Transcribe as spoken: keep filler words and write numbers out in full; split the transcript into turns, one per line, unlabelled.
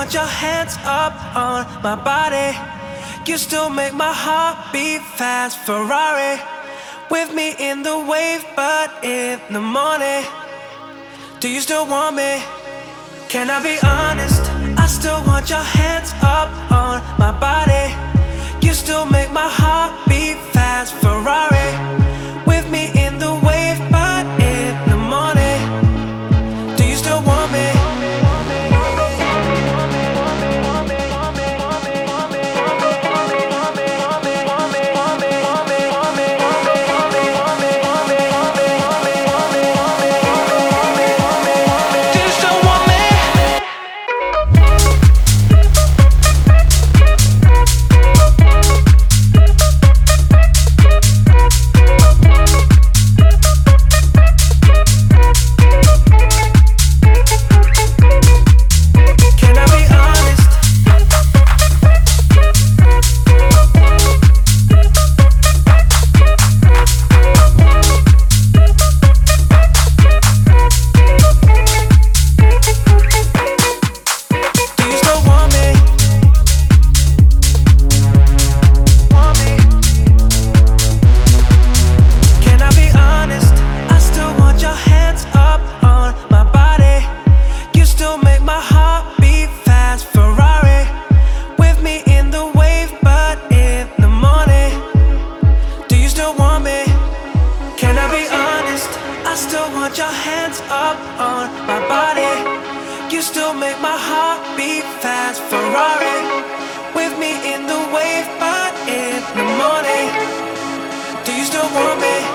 want your hands up on my body. You still make my heart beat fast. Ferrari with me in the wave, but in the morning. Do you still want me? Can I be honest? I still want your hands up on my body. You still make my heart beat fast. Ferrari with me in the wave, but in the morning. Do you still want me? Your hands up on my body. You still make my heart beat fast. Ferrari with me in the wave, but in the morning. Do you still want me?